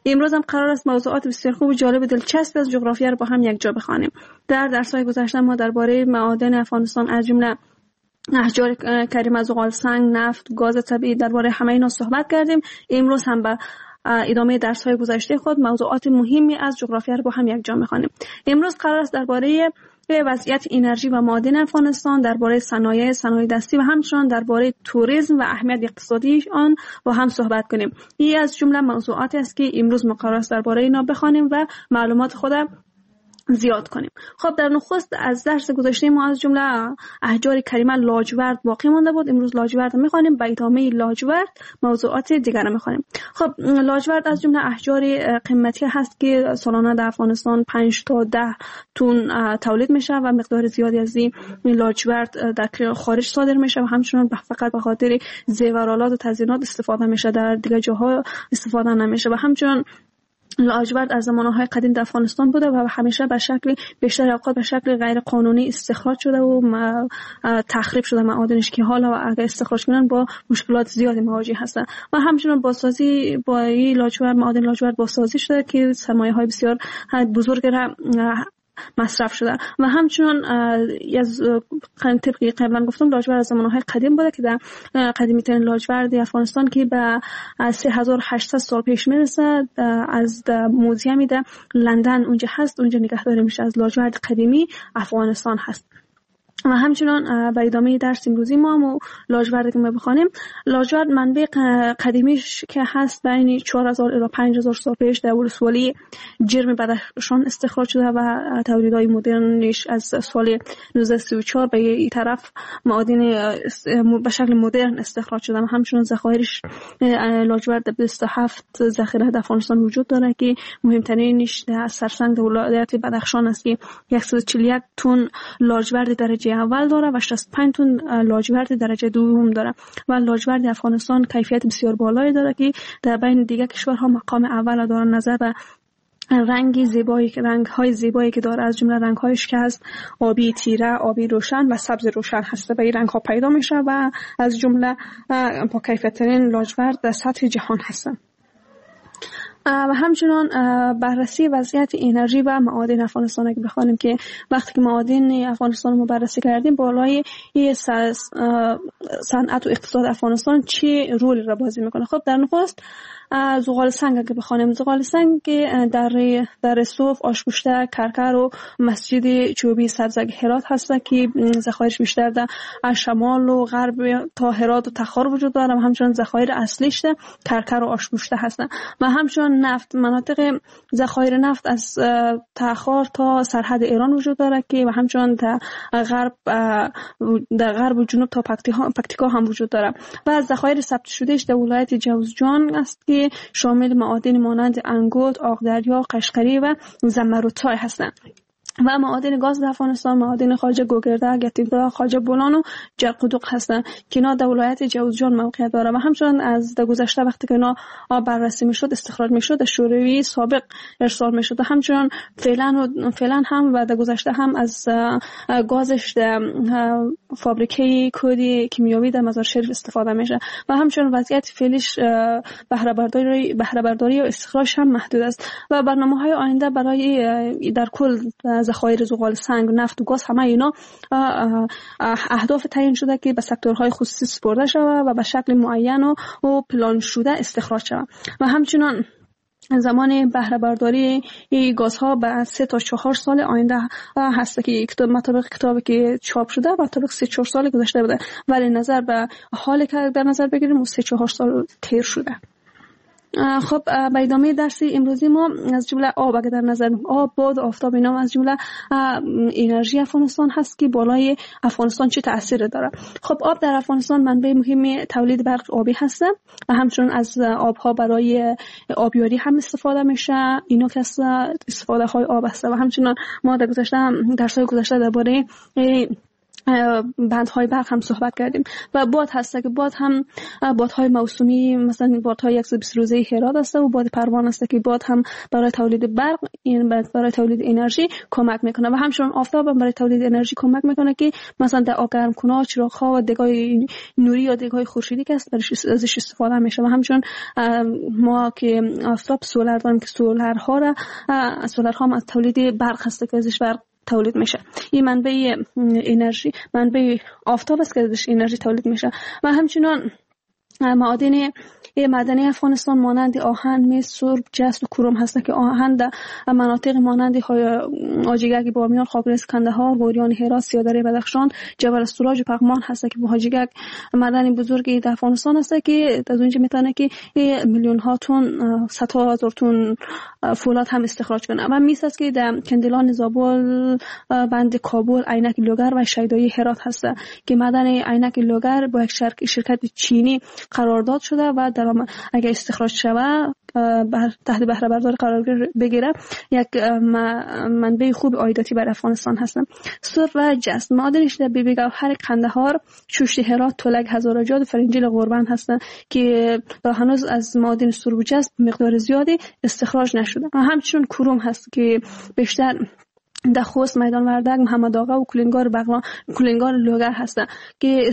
امروز هم قرار است موضوعات بسیار خوب و جالب و دلچسب از جغرافیا رو با هم یک جا بخوانیم. در درس‌های گذشته ما درباره معادن افغانستان از جمله احجار کریمه، زغال سنگ، نفت، گاز طبیعی، درباره همه اینا صحبت کردیم. امروز هم به ادامه درس‌های گذشته خود موضوعات مهمی از جغرافیا رو با هم یک جا می‌خوانیم. امروز قرار است درباره وضعیت انرژی و معادن افغانستان، درباره صنایع دستی و همچنین درباره توریسم و اهمیت اقتصادی آن با هم صحبت کنیم. این از جمله موضوعاتی است که امروز ما قرار است درباره اینا بخوانیم و معلومات خود زیاد کنیم. خب در نخست از درس گذشته ما از جمله احجار کریمه لاجورد باقی مانده بود. امروز لاجورد میخوانیم، به ادامه لاجورد موضوعات دیگر میخوانیم. خب لاجورد از جمله احجار قیمتی هست که سالانه در افغانستان 5 تا 10 تن تولید میشه و مقدار زیادی از این لاجورد در خارج صادر میشه و همچنین فقط به خاطر زیورآلات و تزیینات استفاده میشه، در دیگه جاها استفاده نمیشه. و همچنین لاجورد از زمانهای قدیم در افغانستان بوده و همیشه به شکل بیشتر اوقات به شکل غیر قانونی استخراج شده و تخریب شده معادنش که حالا اگر استخراج کنن با مشکلات زیادی مواجه هستن. و همچنین بازسازی با این لاجورد، معادن لاجورد بازسازی شده که سرمایه‌های بسیار بزرگ را مصرف شده. و همچنین از طبقی قبلا گفتم لاجورد از زمانهای قدیم بوده که در قدیمی ترین لاجورد افغانستان که به 3800 سال پیش میرسه از موزیمی در لندن اونجا هست، اونجا نگهداری میشه از لاجورد قدیمی افغانستان هست. و همچنان به ادامه درس امروزی ما لاجورد که ما بخوانیم، لاجورد منبع قدیمیش که هست بین 4000 الی 5000 سال پیش در ولسوالی جرم بدخشان استخراج شده و تولیدهای مدرنش از سال 1934 به این طرف معادن به شکل مدرن استخراج شده. و همچنان ذخایرش لاجورد 27 ذخیره در افغانستان وجود داره که مهمترینش در سرسنگ ولایت بدخشان است که 141 تن لاجورد درجه اول داره و 65 تن لاجورد درجه دوم داره. و لاجورد افغانستان کیفیت بسیار بالایی داره که در بین دیگر کشورها مقام اول داره. نظر به رنگهای زیبایی که داره، از جمله رنگ‌هایش که هست آبی تیره، آبی روشن و سبز روشن هست، به این رنگ‌ها پیدا میشه و از جمله با کیفیت‌ترین لاجورد در سطح جهان هستن. و همچنان بررسی وضعیت انرژی و معادن افغانستان اگه بخوانیم که وقتی که معادن افغانستان رو بررسی کردیم بالای صنعت و اقتصاد افغانستان چه رولی را بازی میکنه. خب در نخست زغال سنگ اگه بخوانیم، زغال سنگ که در صوف، آشکشته، کرکر و مسجد چوبی سبزگ هرات هست که ذخایرش بیشتر در شمال و غرب تا هرات و تخار وجود داره و همچنان ذخایر اصلیش در کرکر و آشکشته هستن. و همچنان نفت، مناطق ذخایر نفت از تخار تا سرحد ایران وجود داره که و همچنان در غرب و جنوب تا پکتیکا هم وجود داره. و ذخایر ثبت شدهش در ولایت جوزجان است که شامل معادن مانند انگوت، آقدریا، قشقری و زمرودچای هستند. و معادن گاز در افغانستان معادن خواجه گوگرده، گتیبرا، خواجه بولان و جرقدوق هستند که اینا در ولایت جوزجان موقعیت داره. و همچنان از در گذشته وقتی که اینا بررسی میشد استخراج میشد در شوروی سابق ارسال میشد و همچنان فعلا هم و در گذشته هم از گازش در فابریکه کودی کیمیاوی در مزار شریف استفاده میشه. و همچنان وضعیت فعلیش بهره برداری و استخراج هم محدود است. و برنامه‌های آینده برای در کل ذخایر زغال سنگ، نفت و گاز همه اینا اهداف تعیین شده که به سکتورهای خصوصی سپرده شود و به شکل معین و پلان شده استخراج شود. و همچنان زمان بهره برداری گازها به 3 تا 4 سال آینده هست که مطابق کتابی که چاپ شده مطابق 3-4 سال گذشته بوده، ولی نظر به حالی که در نظر بگیریم 3-4 سال تیر شده. خب به ادامه درس امروزی ما از جمله آب اگه در نظر آب، باد، آفتاب اینا از جمله انرژی افغانستان هست که بالای افغانستان چه تأثیر داره. خب آب در افغانستان منبع مهم تولید برق آبی هست و همچنین از آبها برای آبیاری هم استفاده میشه. اینا که استفاده های آب هست. و همچنین ما در درس‌های گذشته درباره بندهای برق هم صحبت کردیم و باد هست که باد هم بادهای موسمی مثلا بادهای 120 روزه هرات است و باد پروان است که باد هم برای تولید برق برای تولید انرژی کمک میکنه و همچنین آفتاب هم برای تولید انرژی کمک میکنه که مثلا در گرم کننده چراغ‌ها و دگای نوری یا دگای خورشیدی که است ازش استفاده میشه و همچنین ما که آفتاب سولار داریم که سولارها هم از تولید برق هست که ازش برق تولید میشه. این منبع انرژی منبع آفتاب است که ازش انرژی تولید میشه و همچنین معدنی افغانستان مانند آهن، مس، سرب، جست و کروم هست که آهن در مناطق مانند حاجیگک، بامیان، خاکریز، کندهار، غوریان، هرات، سیادری بدخشان، جبل السراج و پغمان هست که حاجیگک معدنی بزرگی در افغانستان هست که از اونجا میتونه که میلیون ها تن، صدها هزار تن فولاد هم استخراج کنه و میس است که در کندلان، زابل، بند کابل، عینک لوگر و شیدایی هرات هست که معدن عینک لوگر با یک شرکت چینی قرارداد شده و اگر استخراج شود تحت بهره برداری قرار بگیره یک منبع خوب عایداتی بر افغانستان هست. سرب و جست معادنش در بیبی گوهر، قندهار، شوشت هرات، تولک، هزارجاد و فرنجیل غربند هستند که هنوز از معادن سرب و جست مقدار زیادی استخراج نشده. و همچنین کروم هست که بیشتر در خوست، میدان وردک، محمد آقا و کلینگار لوگر هستند که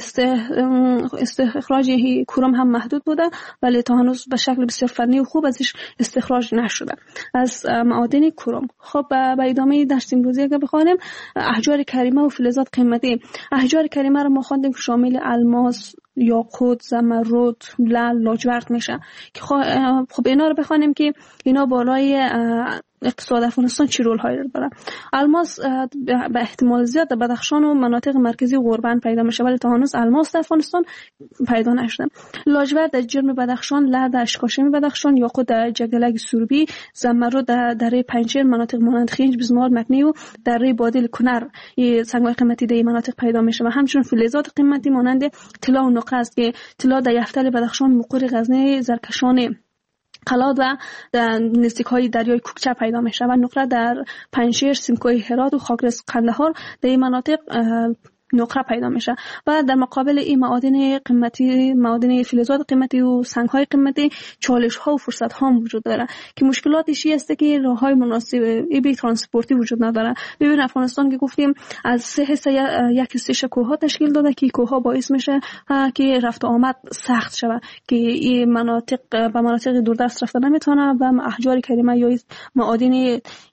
استخراج کروم هم محدود بوده ولی تا هنوز به شکل بسیار فنی و خوب ازش استخراج نشده از معادن کروم. خب به ادامه درس امروزی اگه بخوانیم احجار کریمه و فلزات قیمتی. احجار کریمه رو ما خواندیم که شامل الماس، یاقوت، زمرد، لعل، لاجورد میشه که خب اینا رو بخوانیم که اینا بالای اقتصاد افغانستان چی رول هایی داره. الماس به احتمال زیاد در بدخشان و مناطق مرکزی غربند پیدا میشه ولی تا هنوز الماس در افغانستان پیدا نشده. لاجورد در جرم بدخشان، لعل در اشکاشم بدخشان، یاقوت در جگلگ سروبی، زمرد در دره پنجشیر مناطق مانند خنج، بزمار، مکنی و دره بادل کنر سنگ‌های قیمتی در مناطق پیدا میشه و همچنین فلزات قیمتی مانند طلا و نقره است که طلا در یفتل بدخشان، مقر غزنی، زرکشان قلات و در نزدیک‌های دریای کوکچه پیدا میشه و نقره در پنجشیر، سیمکوی هرات و خاکریز قندهار در این مناطق نقره پیدا میشه و در مقابل این معادن قیمتی، معادن فلزات قیمتی و سنگ‌های قیمتی چالش‌ها و فرصت‌ها وجود داره که مشکلاتش است که راه‌های مناسب بی ترانسپورتی وجود نداره. ببین افغانستان که گفتیم از سه حصه یک حصه کوه‌ها تشکیل داده که کوه‌ها باعث میشه که رفت و آمد سخت شود که این مناطق به مناطق دوردست رفتن نمیتونه و احجار کریمه یا معادن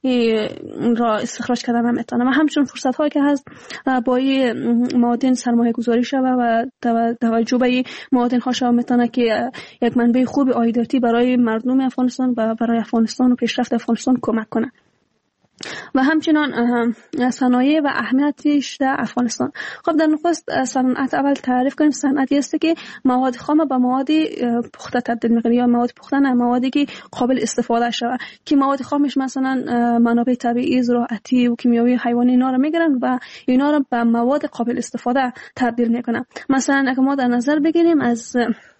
را استخراج کردن نمیتونه و همچنین فرصت‌هایی که هست با معادن سرمایه گذاری شوه و توجه به معادن ها شوه میتونه که یک منبع خوب عایداتی برای مردم افغانستان و برای افغانستان و پیشرفت افغانستان کمک کنه. و همچنان صنایع و اهمیتش در افغانستان. خب در نخست صنعت اول تعریف کنیم. صنعتی است که مواد خام به مواد پخته تبدیل میکنه یا مواد پخته نه موادی که قابل استفاده شود که مواد خامش مثلا منابع طبیعی، زراعتی و کیمیاوی، حیوانی اینا رو میگیرن و اینا رو به مواد قابل استفاده تبدیل میکنن. مثلا اگه ما در نظر بگیریم از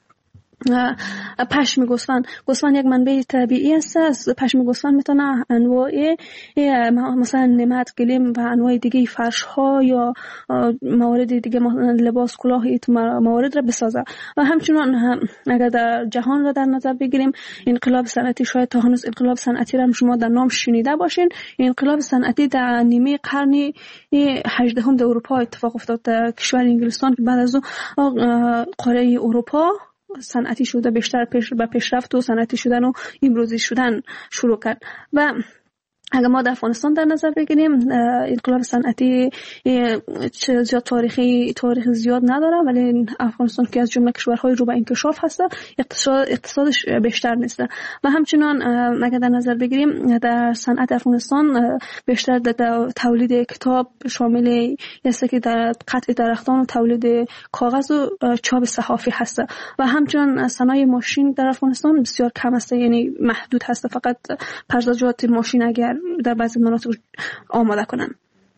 پشم گوسفند یک منبع طبیعی است. از پشم گوسفند میتونه انواع مثلا نمد، گلیم و انواع دیگه فرش ها یا موارد دیگه لباس، کلاه موارد را بسازه و همچنان اگر در جهان را در نظر بگیریم انقلاب صنعتی، شاید تا هنوز انقلاب صنعتی را شما در نام شنیده باشین. انقلاب صنعتی در نیمه قرن 18 در اروپا اتفاق افتاد. در کشور انگلستان که بعد از قاره اروپا صنعتی شده بیشتر به پیشرفت و صنعتی شدن و امروزی شدن شروع کرد و اگر ما در افغانستان در نظر بگیریم انقلاب صنعتی زیاد تاریخ زیاد نداره ولی افغانستان که از جمله کشورهای رو به انکشاف هست اقتصادش بیشتر نیست و همچنان اگر در نظر بگیریم در صنعت افغانستان بیشتر در تولید کتاب شامل است که در قطع درختان و تولید کاغذ و چاپ صحافی هست و همچنان صنایع ماشین در افغانستان بسیار کم است، یعنی محدود هست، فقط پرزجات ماشین اگر در بعضی مناطق آماده کنن.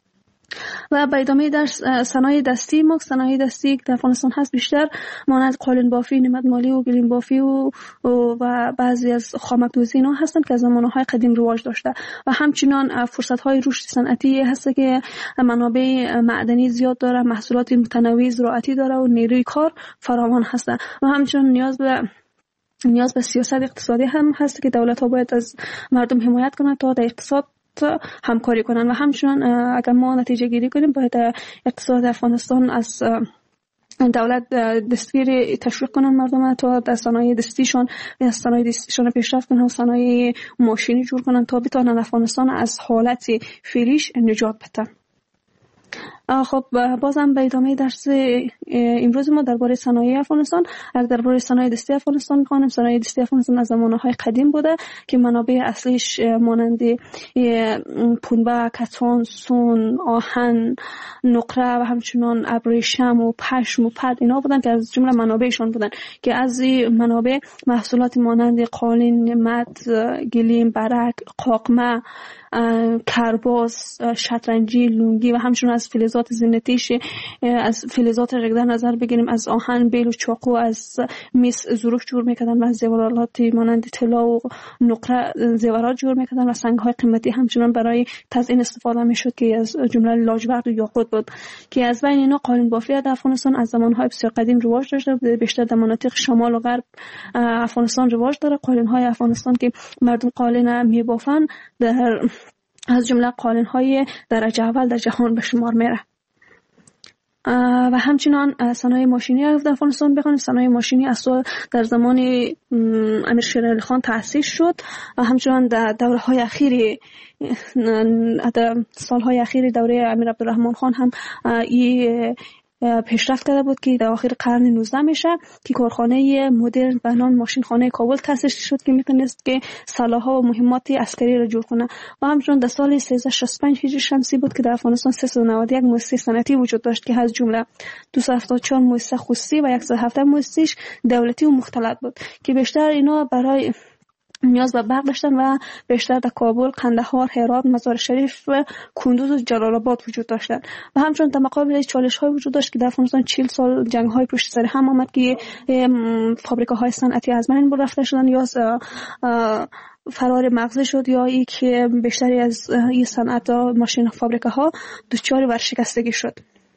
و به ادامه در صنایع دستی ما، صنایع دستی که در افغانستان هست بیشتر مانند قالین بافی، نمد مالی و گلیم بافی و بعضی از خامک دوزی اینا هستند که از زمانهای قدیم رواج داشته و همچنان فرصت‌های رشد صنعتی هست که منابع معدنی زیاد داره، محصولات متنوع زراعتی داره و نیروی کار فراوان هست و همچنان نیاز به سیاست اقتصادی هم هست که دولت‌ها باید از مردم حمایت کنند تا در اقتصاد همکاری کنند و همچنان اگر ما نتیجه گیری کنیم باید اقتصاد افغانستان از دولت دستگیری تشویق کنن مردم تا در صنایع دستیشون پیشرفت کنن و صنایع ماشینی جور کنن تا بتونن افغانستان از حالت فعلیش نجات بده. خب بازم به ادامه درس امروز ما درباره صنایع افغانستان، درباره صنایع دستی افغانستان می‌خوانیم. صنایع دستی افغانستان از زمانهای قدیم بوده که منابع اصلیش مانند پنبه، کتان، سون، آهن، نقره و همچنان ابریشم و پشم و پد اینا بودن که از جمله منابعشون بودن که از این منابع محصولات مانند قالین، مد، گلیم، برک، قاقمه، کرباس، شطرنجی، لونگی و همچنین از فلزات زینتیش، از فلزات در نظر بگیریم از آهن، بیل و چاقو، از مس ظروف جور میکردن و از زیورالات مانند طلا و نقره زیورات جور میکردن و سنگ‌های قیمتی همچنین برای تزیین استفاده میشد که از جمله لاجورد و یاقوت بود که از بین اینا قالین بافی در افغانستان از زمانهای بسیار قدیم رواج داشته، بیشتر در مناطق شمال و غرب افغانستان رواج داره. قالین‌های افغانستان که مردم قالین میبافن از جمله قالین‌های درجه اول در جهان به شمار میره. و همچنان صنایع ماشینی در افغانستان بخوانیم. صنایع ماشینی اصلا در زمان امیر شیر علی خان تأسیس شد و همچنان در دوره‌های اخیر در سالهای اخیر دوره امیر عبدالرحمن خان هم این پیشرفت کرده بود که در آخر قرن 19 میشه که کارخانه مدرن به نام ماشین خانه کابل تأسیس شد که میتونست که سلاح‌ها و مهمات عسکری را جور کنه و همچنین در سال 1365 هجری شمسی بود که در افغانستان 391 مؤسسه صنعتی وجود داشت که از جمله 274 مؤسسه خصوصی و 117 مؤسسه دولتی و مختلط بود که بیشتر اینا برای نیاز به برق داشتن و بیشتر در کابل، قندهار، هرات، مزار شریف و کندوز و جلال آباد وجود داشتن و همچنین در مقابل چالش‌های وجود داشت که در افغانستان 40 سال جنگ‌های پشت سر هم آمد که فابریکه‌های صنعتی از بین رفته شدن یا فرار مغزی شد یا ای که بیشتری از این صنعت ماشین فابریکه‌ها دچار ورشکستگی شد.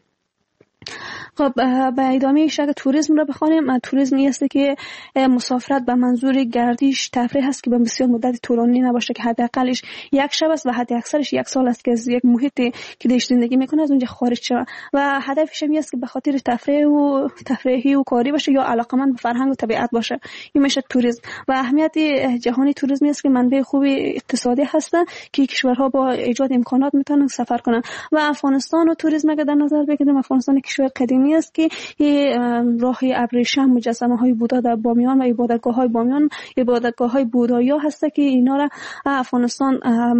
خب به ادامه شق توریسم را بخوانیم. توریسم است که مسافرت به منظور گردش تفریح است که به بسیار مدت طولانی نباشه که حداقلش یک شب است و حد اکثرش یک سال است که از یک محیطی که در زندگی میکنه از اونجا خارج شه و هدفش این است که به خاطر تفریحی و کاری باشه یا علاقمند به فرهنگ و طبیعت باشه. این میشه توریسم و اهمیت جهانی توریسم است که منبع خوب اقتصادی هستن که کشورها با ایجاد امکانات میتونن سفر کنن و افغانستان و توریسم اگر در نظر بگیریم افغانستان کشور قدیمی است که راه ابریشم، مجسمه‌های بودا در بامیان و عبادتگاه‌های بامیان، عبادتگاه‌های بودایی هست که اینا را افغانستان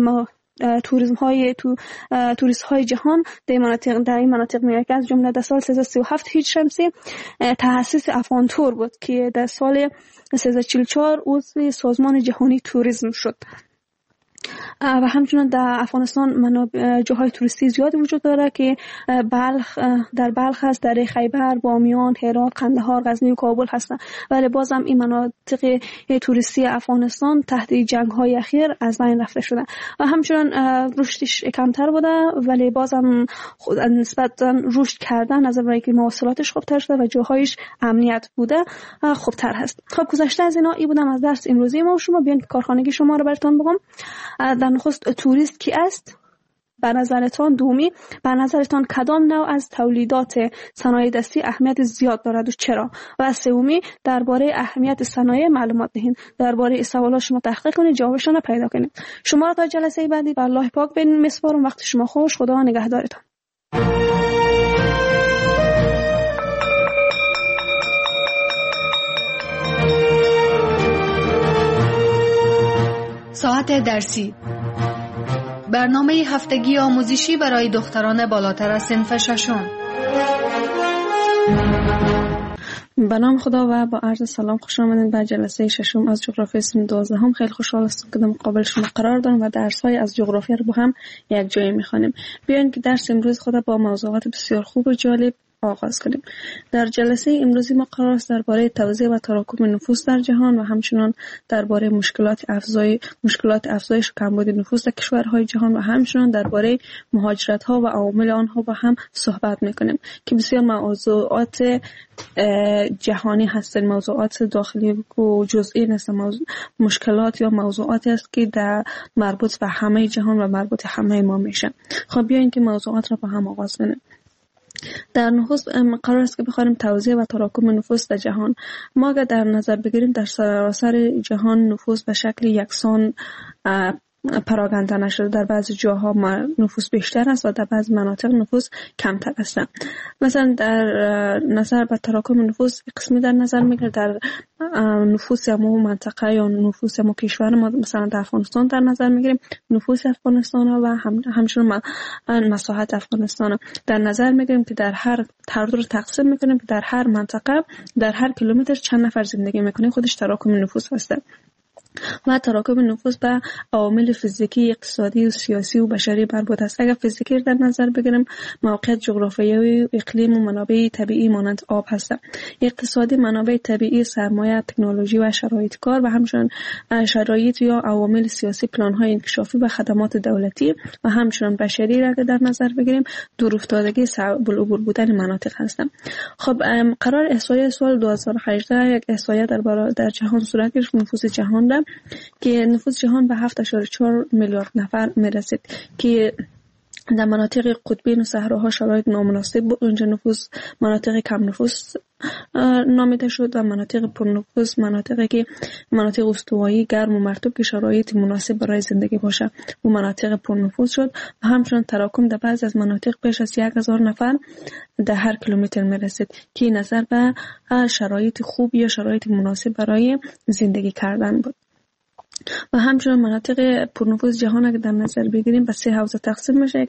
توریست های جهان در این مناطق میره که از جمله در سال 1337 هجری شمسی تأسیس افغان تور بود که در سال 1344 عضو سازمان جهانی توریسم شد و همچنین در افغانستان جاهای توریستی زیادی وجود داره که در بلخ هست، در خیبر، بامیان، هرات، قندهار، غزنی و کابل هستن ولی بازم این مناطق توریستی افغانستان تحت جنگ‌های اخیر از بین رفته شدن و همچنین رشدش کمتر بوده ولی بازم نسبتاً رشد کردن از نظر اینکه مواصلاتش خوبتر شده و جاهایش امنیت بوده خوبتر هست. خب گذشته از اینا بودم از درس امروزی ما و شما. بیاین کارخانگی شما رو براتون بگم. در نخست توریست کی است؟ به نظرتان دومی، به نظرتان کدام نوع از تولیدات صنایع دستی اهمیت زیاد دارد و چرا؟ و سومی، درباره اهمیت صنایع معلومات دهید. درباره این سوالات شما تحقیق کنید، جوابشون رو پیدا کنید. شما را تا جلسه بعدی به الله پاک میسپارم. وقت شما خوش. خدا نگهدارتان. ساعت درسی، برنامه هفتگی آموزشی برای دختران بالاتر از صنف ششم. به نام خدا و با عرض سلام خوش آمدید به جلسه ششم از جغرافی سن 12 هم. خیلی خوشحال هستم که در مقابل شما قرار دارم و درس‌های از جغرافیا رو با هم یک جایی می‌خوانیم. بیاین که درس امروز خود با موضوعات بسیار خوب و جالب آغاز کنیم. در جلسه امروزی ما قرار است درباره توزیع و تراکم نفوس در جهان و همچنین درباره مشکلات افزایش و کمبود نفوس در کشورهای جهان و همچنین درباره مهاجرت‌ها و عوامل آنها با هم صحبت می‌کنیم که بسیار موضوعات جهانی هستند، موضوعات داخلی و جزئی نیست، مشکلات یا موضوعاتی است که در مربوط به همه جهان و مربوط همه ما میشه. خب بیاین که موضوعات را با هم آغاز کنیم. در نخست قرار است که بخوانیم توزیع و تراکم نفوس در جهان. ما اگر در نظر بگیریم در سراسر جهان نفوس به شکل یکسان پراگنده نشده. در بعضی جاها نفوس بیشتر است و در بعضی مناطق نفوس کمتر است. مثلا در نظر به تراکم نفوس قسمی در نظر میگیره در نفوس همو منطقه یا نفوس همو کشور. ما مثلا در افغانستان در نظر میگیریم نفوس افغانستان و همچنین مساحت افغانستان در نظر میگیریم که در هر دو رو تقسیم میکنیم که در هر منطقه در هر کیلومتر چند نفر زندگی میکنه. خودش تراکم نفوس هست. و تراکم نفوس به عوامل فیزیکی، اقتصادی و سیاسی و بشری مربوط است. اگر فیزیکی در نظر بگیریم موقعیت جغرافیایی، اقلیم و منابع طبیعی مانند آب هست. اقتصادی منابع طبیعی، سرمایه، تکنولوژی و شرایط کار و همچنین شرایط یا عوامل سیاسی، پلان‌های انکشافی و خدمات دولتی و همچنین بشری را در نظر بگیریم دور افتادگی صعب العبور بودن مناطق هستند. خب قرار احصایه سال 2018 یک احصایه در جهان صورت گرفت، نفوس جهان را که نفوس جهان به 7.4 میلیارد نفر میرسید که در مناطق قطبین و صحراها شرایط نامناسب بود. اونجا نفوس مناطق کم نفوس نامیده شد و مناطق پرنفوس مناطق استوایی گرم و مرطوب که شرایط مناسب برای زندگی باشه و مناطق پرنفوس شد و همچنین تراکم در بعضی از مناطق بیش از 1000 نفر در هر کیلومتر میرسید که نظر به شرایط خوب یا شرایط مناسب برای زندگی کردن بود. و همچنین مناطق پرنفوذ جهان اگر در نظر بگیریم به 3 حوزه تقسیم میشه. یک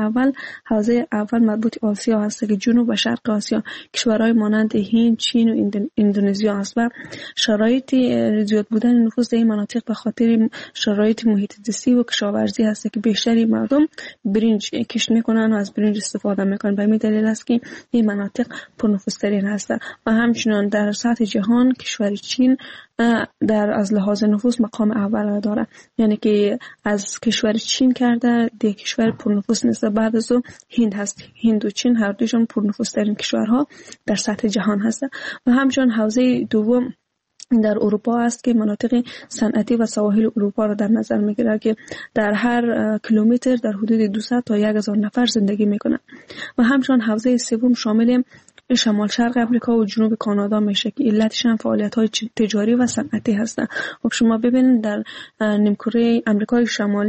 حوزه اول مربوط آسیا هست که جنوب و شرق آسیا کشورهای مانند هند، چین و اندونزیا است و شرایط زیاد بودن نفوس در این مناطق به خاطر شرایط محیط زیستی و کشاورزی هست که بیشتری مردم برنج کشت میکنن و از برنج استفاده میکنن. به همین دلیل است که این مناطق پرنفوذ ترین هست. و همچنین در سطح جهان کشور چین در از لحاظ نفوس مقام اول داره، یعنی که از کشور چین کرده دیگه کشور پرنفوس نیست. بعد از او هند هست. هند و چین هر دوشون پرنفوس ترین کشورها در سطح جهان هست. و همچنین حوزه دوم در اروپا است که مناطق صنعتی و سواحل اروپا را در نظر میگیره که در هر کیلومتر در حدود 200 تا 1000 نفر زندگی میکنه. و همچنین حوزه سوم شامل شمال شرق امریکا و جنوب کانادا میشه که علتش هم فعالیت‌های تجاری و صنعتی هستند. خب شما ببینید در نیمکره آمریکای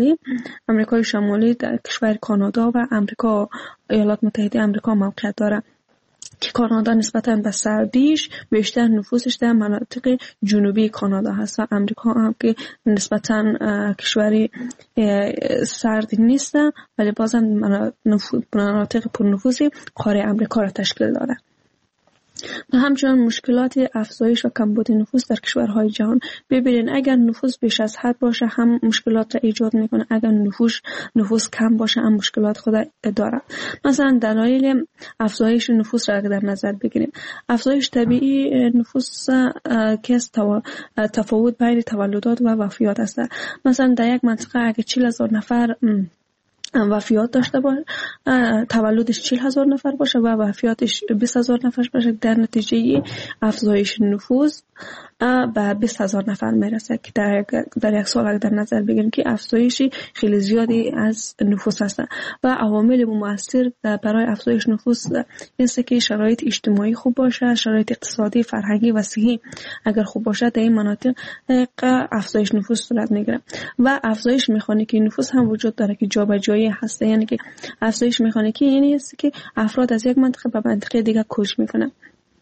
شمالی در کشور کانادا و ایالات متحده آمریکا موقعیت داره که کانادا نسبتاً به سردیش بیشتر نفوسش در مناطق جنوبی کانادا هست و امریکا هم که نسبتاً کشوری سرد نیست ولی بازم مناطق پرنفوذی قاره امریکا را تشکیل داره. و همچنین مشکلات افزایش و کمبود نفوس در کشورهای جهان. ببینید اگر نفوس بیش از حد باشه هم مشکلات را ایجاد میکنه، اگر نفوس کم باشه هم مشکلات خود داره. مثلا دلایل افزایش نفوس را در نظر بگیریم. افزایش طبیعی نفوس که تفاوت بین تولدات و وفیات است. مثلا در یک منطقه اگر 40,000 نفر وفیات داشته باشه، تولدش 40,000 نفر باشه و وفیاتش 20,000 نفر باشه، در نتیجه افزایش نفوس به 20,000 نفر میرسه که در یک سال در نظر بگیریم که افزایشی خیلی زیادی از نفوس هست. و عوامل مؤثر برای افزایش نفوس است که شرایط اجتماعی خوب باشه، شرایط اقتصادی، فرهنگی و صحی اگر خوب باشه در این مناطق افزایش نفوس صورت میگیره. و افزایش مکانیکی نفوس هم وجود داره که جابجایی هست، یعنی که افزایش مکانیکی یعنی است که افراد از یک منطقه به منطقه دیگر کوچ میکنن.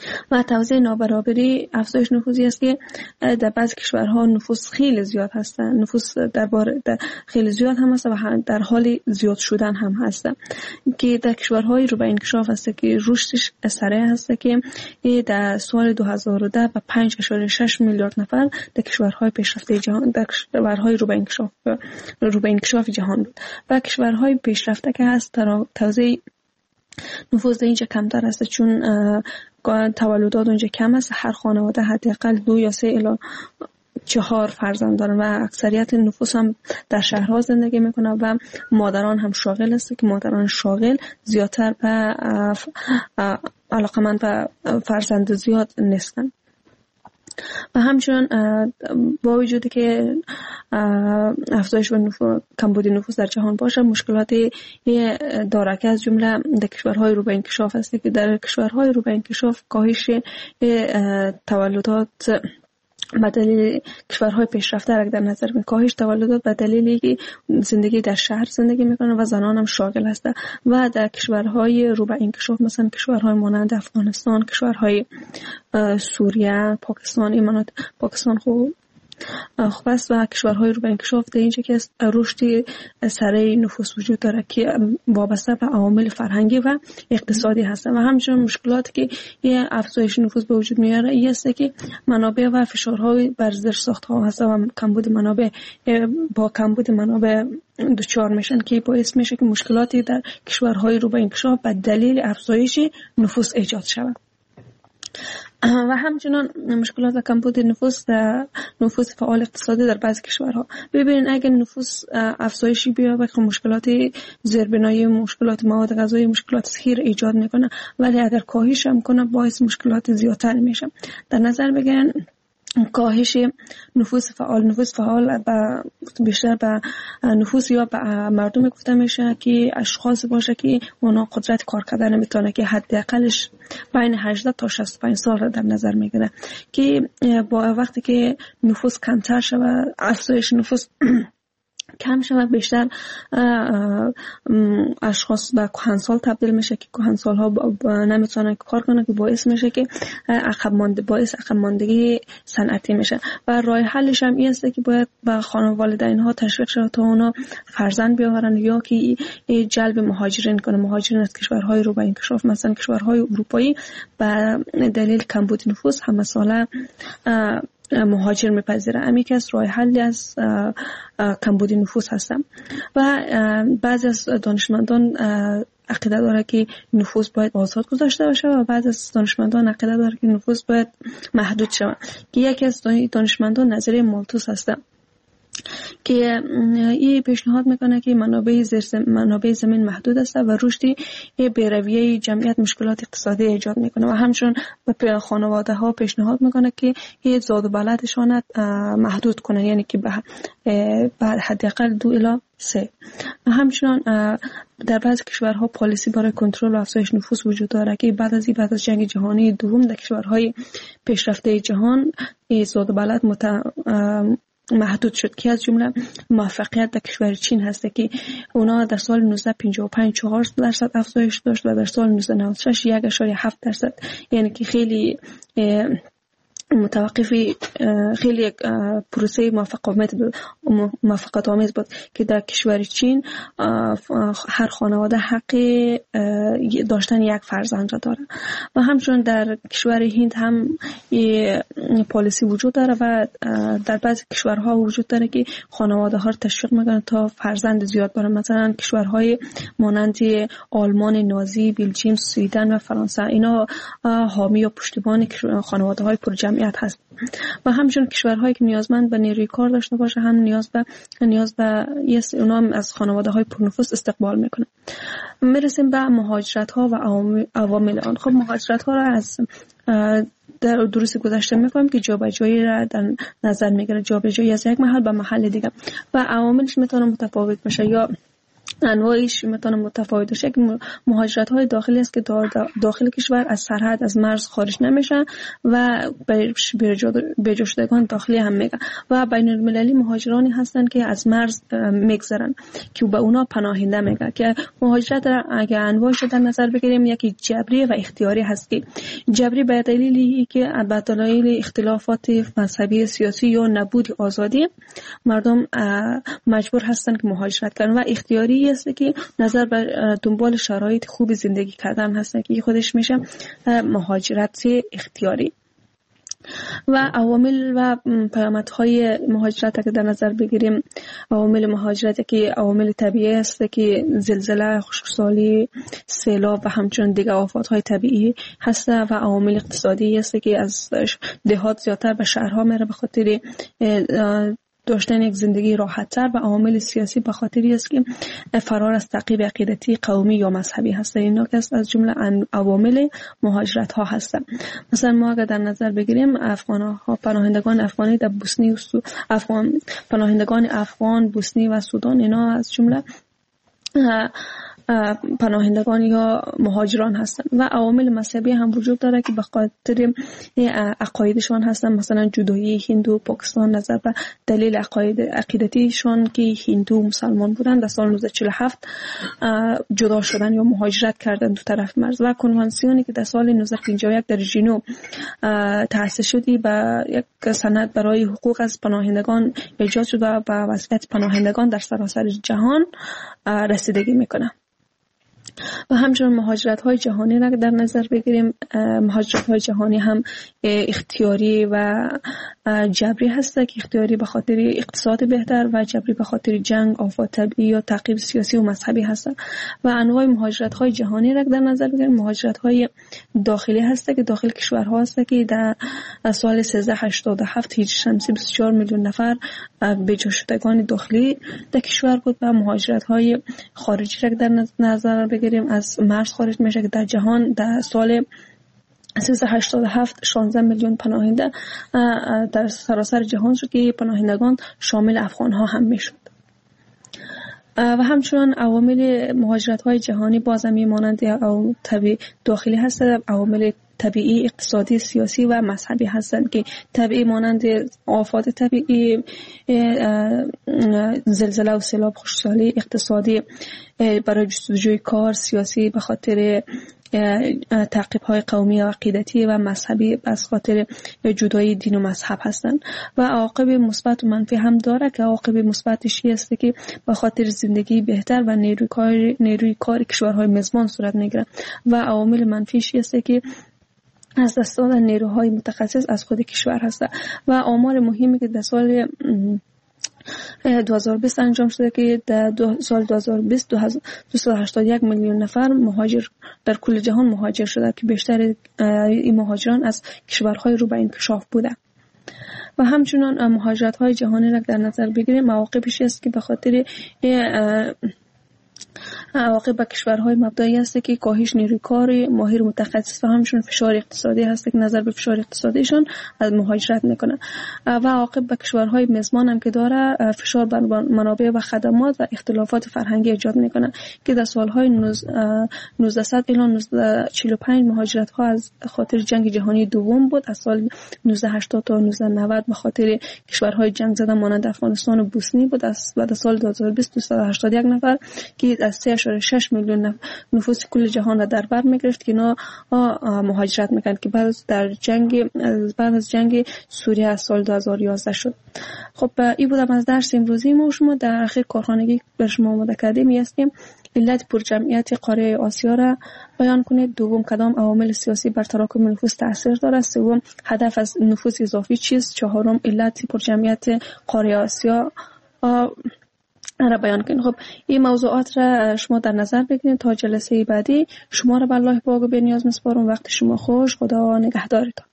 و توزیع نابرابری افزایش نفوذی است که در بعضی کشورها نفوذ خیلی زیاد هستند، نفوذ در خیلی زیاد هم است و در حال زیاد شدن هم هست که در کشورهای رو به انکشاف است که رشدش سریع است که در سال 2010 به 5.6 میلیارد نفر در کشورهای پیشرفته جهان، در کشورهای رو به انکشاف جهان بود و کشورهای پیشرفته که هست توزیع نفوذ در اینجا کمتر است چون تولدات اونجا کم است. هر خانواده حداقل 2 یا 3 الی 4 فرزند دارن و اکثریت نفوس هم در شهرها زندگی میکنه و مادران هم شاغل است که مادران شاغل زیادتر و علاقمند و فرزند زیاد نیستن. و همچنان با وجودی که افزایش و کمبود نفوس در جهان باشه، مشکلاتی داره که از جمله در کشورهای رو به انکشاف است که در کشورهای رو به انکشاف کاهش تولدات به دلیل کشورهای پیشرفته را در نظر می کاهش تولدات به دلیلی که زندگی در شهر زندگی میکنه و زنان هم شاغل هستند و در کشورهای رو به انکشاف مثلا کشورهای مانند افغانستان، کشورهای سوریه، پاکستان، پاکستان خوب است و کشورهای رو به انکشاف در اینجا که رشد سریع نفوس وجود داره که وابسته به عوامل فرهنگی و اقتصادی هست و همچنین مشکلاتی که افزایش نفوس به وجود میاره این است که منابع و فشارهای بر زیرساخت‌ها هست و کمبود منابع دچار میشن که باعث میشه که مشکلاتی در کشورهای رو به انکشاف به دلیل افزایش نفوس ایجاد شود. و همچنان مشکلات و کمبود نفوس فعال اقتصادی در بعضی کشورها. ببینید اگر نفوس افزایشی بیابه که مشکلات زیربنایی، مشکلات مواد غذایی، مشکلات صحی ایجاد میکنه، ولی اگر کاهش هم کنه باعث مشکلات زیادتر میشه. در نظر بگیرن کاهش نفوس فعال بیشتر به نفوس یا به مردم گفته میشه که اشخاص باشه که اونا قدرت کار کردن میتونه که حداقلش بین 18 تا 65 سال را در نظر میگیره که با وقتی که نفوس کمتر شود، افزایش نفوس کم شود، بیشتر اشخاص به کهنسال تبدیل میشه که کهنسال ها نمیتونن کار کنن که باعث میشه که عقب ماندگی صنعتی میشه و راه حلش هم این است که باید به والدین ها تشویق شود تا اونا فرزند بیاورن یا که جلب مهاجرین کنه، مهاجرین از کشورهای رو به انکشاف مثلا کشورهای اروپایی به دلیل کمبود نفوس همه ساله مهاجر میپذیره. امی که از راه حلی از کمبود نفوس هستم و بعضی از دانشمندان عقیده داره که نفوس باید آزاد گذاشته باشه و بعضی از دانشمندان عقیده داره که نفوس باید محدود شود که یکی از دانشمندان نظریه مالتوس هستم که این پیشنهاد میکنه که منابع زمین محدود است و رشد بی‌رویه جمعیت مشکلات اقتصادی ایجاد میکنه و همچنین به خانواده ها پیشنهاد میکنه که زاد و ولدشان محدود کنه، یعنی که به حداقل 2 الی 3. و همچنین در بعضی کشورها پالیسی برای کنترل و افزایش نفوس وجود داره که بعد از جنگ جهانی دوم در کشورهای پیشرفته جهان زاد و ولد محدود شد که از جمله موفقیت در کشور چین هست که اونا در سال 1955 4% افزایش داشت و در سال 1996 1.7%، یعنی که خیلی متوقفی، خیلی پروسه موفقیت آمیز بود که در کشور چین هر خانواده حق داشتن 1 فرزند را داره و همچنین در کشور هند هم پالیسی وجود داره و در بعضی کشورها وجود داره که خانواده ها را تشویق میکنن تا فرزند زیاد دارن. مثلا کشورهای مانند آلمان نازی، بلژیم، سوئدن و فرانسه اینا حامی و پشتیبان خانواده های پرجمعیت هست و همچنین کشورهایی که نیازمند به نیروی کار داشته باشه هم نیاز به اونا هم از خانواده های پرنفوس استقبال میکنه. میرسیم به مهاجرت ها و عوامل آن. خب مهاجرت ها را از در دروس گذشته میکنم که جابجایی را در نظر میگیره، جابجایی از یک محل به محل دیگه و عواملش میتونه متفاوت باشه یا انواعش میتونه متفاوت باشه. که مهاجرت های داخلی است که داخل کشور از سرحد از مرز خارج نمیشن و به جا شدگان داخلی هم میگن و بین المللی مهاجرانی هستند که از مرز میگذرن که به اونا پناهنده میگن. که مهاجرت اگه انواعش در نظر بگیریم، یکی جبری و اختیاری هست. که جبری به دلیلی که به دلایل اختلافات مذهبی، سیاسی یا نبود آزادی مردم مجبور هستند که مهاجرت کنن، و اختیاری است که نظر به دنبال شرایط خوب زندگی کردن هستن که خودش میشه مهاجرت اختیاری. و عوامل و پیامدهای مهاجرت که در نظر بگیریم، عوامل مهاجرت که عوامل طبیعی است که زلزله، خشکسالی، سیلاب و همچنین دیگر آفاتهای طبیعی هست، و عوامل اقتصادی است که از دهات زیادتر به شهرها میره به خاطر داشتن یک زندگی راحت‌تر، و عوامل سیاسی به خاطری است که فرار از تعقیب عقیدتی، قومی یا مذهبی هست. اینا که از جمله عوامل مهاجرت ها هستند. مثلا ما اگر در نظر بگیریم پناهندگان افغانی در بوسنی و پناهندگان افغان، بوسنی و سودان، اینا از جمله پناهندگان یا مهاجران هستند. و عوامل مذهبی هم وجود داره که به خاطر عقایدشان هستند. مثلا جدایی هندو پاکستان نظر به دلیل عقیدتیشان که هندو مسلمان بودند در سال 1947 جدا شدن یا مهاجرت کردن دو طرف مرز. و کنوانسیونی که در سال 1951 در ژنو تأسیس شدی به یک سند برای حقوق از پناهندگان ایجاد شد و به وضعیت پناهندگان در سراسر جهان رسیدگی میکنه. و همچنین مهاجرت های جهانی را در نظر بگیریم، مهاجرت های جهانی هم اختیاری و جبری هست. که اختیاری به خاطر اقتصاد بهتر و جبری به خاطر جنگ، آفات طبیعی یا تعقیب سیاسی و مذهبی هست. و انواع مهاجرت های جهانی را در نظر بگیریم، مهاجرت های داخلی هست که داخل کشورها هست که در سال 1387 هجری شمسی 24 میلیون نفر به جا شدگان داخلی در کشور بود. و مهاجرت های خارجی را در نظر بگیریم، از مرز خارج میشه که در جهان در سال 1387 16 میلیون پناهنده در سراسر جهان شد که پناهندگان شامل افغان ها هم میشد. و همچنان عوامل مهاجرت های جهانی باز هم مانند طبیعی داخلی هست، عوامل طبیعی، اقتصادی، سیاسی و مذهبی هستند. که طبیعی مانند آفات طبیعی، زلزله و سیلاب، خشکسالی، اقتصادی برای جستجوی کار، سیاسی به خاطر تعقیب‌های قومی و عقیدتی و مذهبی از خاطر جدایی دین و مذهب هستند. و عواقب مثبت و منفی هم داره که عواقب مثبتش است که به خاطر زندگی بهتر و نیروی کار کشورهای میزبان صورت میگیره. و عوامل منفیش است که از دست دادن نیروهای متخصص از خود کشور هست. و آمار مهمی که در سال 2020 انجام شده که در سال 2020 281 میلیون نفر مهاجر در کل جهان مهاجر شده که بیشتر این مهاجران از کشورهای رو به انکشاف بوده. و همچنان مهاجرت های جهانی را در نظر بگیریم، مواقعش است که به خاطر عواقب به کشورهای مبدایی است که کاهش نیروی کار ماهر متخصص و همچنین فشار اقتصادی هست که نظر به فشار اقتصادیشان از مهاجرت میکنه. و عواقب به کشورهای میزبان هم که داره فشار بر منابع و خدمات و اختلافات فرهنگی ایجاد میکنه که در سالهای 1900 الی 1945 مهاجرت ها از خاطر جنگ جهانی دوم بود. از سال 1980 تا 1990 به خاطر کشورهای جنگ زده مانند افغانستان و بوسنی بود. بعد سال 2020 281 نفر که از 3.6 میلیون نفوس کل جهان را در بر میگرفت که اینا مهاجرت میکنند که بعد از جنگ سوریه از سال 2011 شد. خب این بودم از درس امروزی ما. شما در اخیر کارخانگی بر شما آماده کردیم هستیم. علت پرجمعیت قاره آسیا را بیان کنید. دوم کدام عوامل سیاسی بر تراکم نفوس تاثیر دارد. سوم هدف از نفوس اضافی چیست. چهارم علت پرجمعیت قاره آسیا را بیان کنید. خب این موضوعات را شما در نظر بگیرید. تا جلسه بعدی شما را به الله پاک و بی‌نیاز میسپارم. وقت شما خوش. خدا نگهدارتان.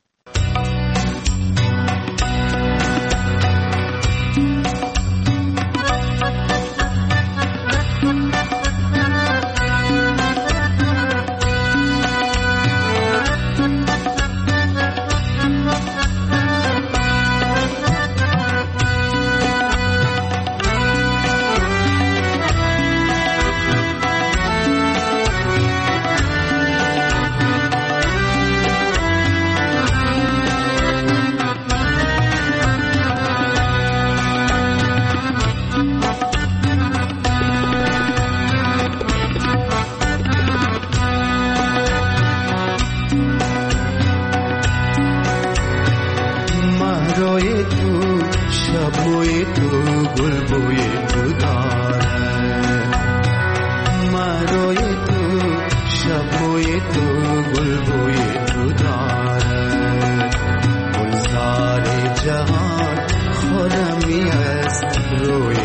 روی